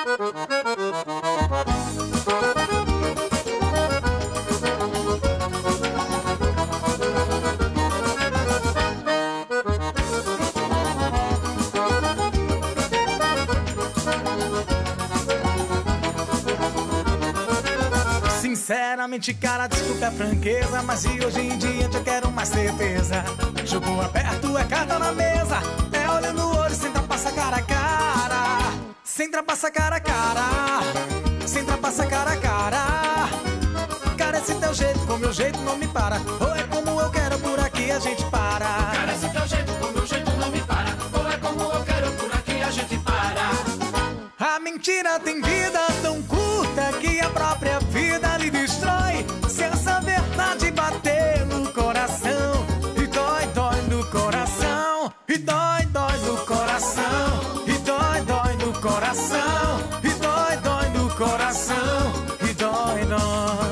Sinceramente, cara, desculpa a franqueza, mas de hoje em diante eu quero mais certeza. Jogo aberto, é carta na mesa, é olho no olho, sem trapaça cara a cara. Sem trapaça cara a cara, sem trapaça cara a cara. Cara, esse teu jeito, com meu jeito não me para. Ou é como eu quero, por aqui a gente para. Cara, esse teu jeito, com meu jeito não me para. Ou é como eu quero, por aqui a gente para. A mentira tem vida tão curta que a própria vida lhe destrói. Se essa verdade bater no coração, e dói, dói no coração, e dói, dói no coração, e dói, dói no coração, e dói, dói no coração, e dói, dói.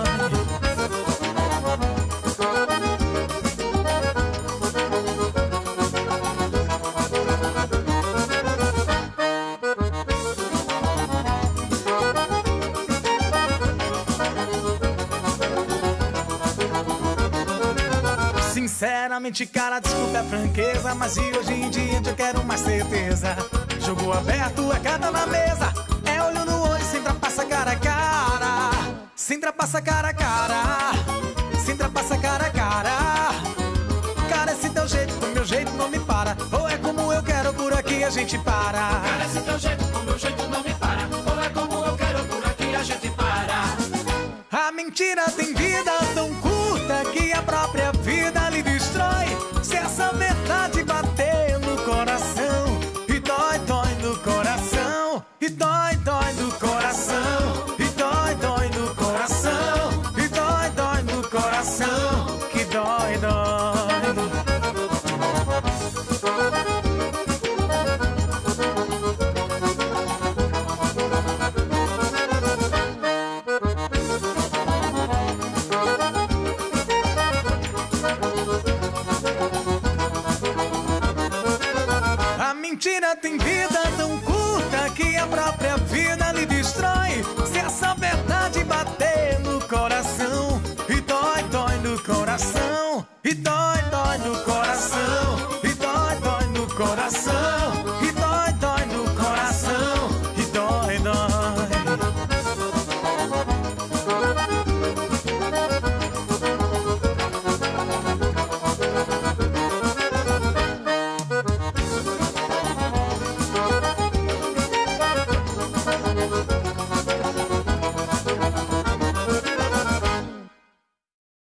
Sinceramente, cara, desculpa a franqueza, mas de hoje em diante eu quero mais certeza. Jogo aberto, é carta na mesa, é olho no olho, sem trapaça cara a cara. Sem trapaça cara a cara, sem trapaça cara a cara. Cara, esse teu jeito, com meu jeito não me para. Ou é como eu quero, por aqui a gente para. Cara, esse teu jeito, com meu jeito não me para. Ou é como eu quero, por aqui a gente para. A mentira tem vida tão curta que a própria vida lhe destrói. Se essa verdade bater no coração, e dói, dói no coração, e dói, dói no coração.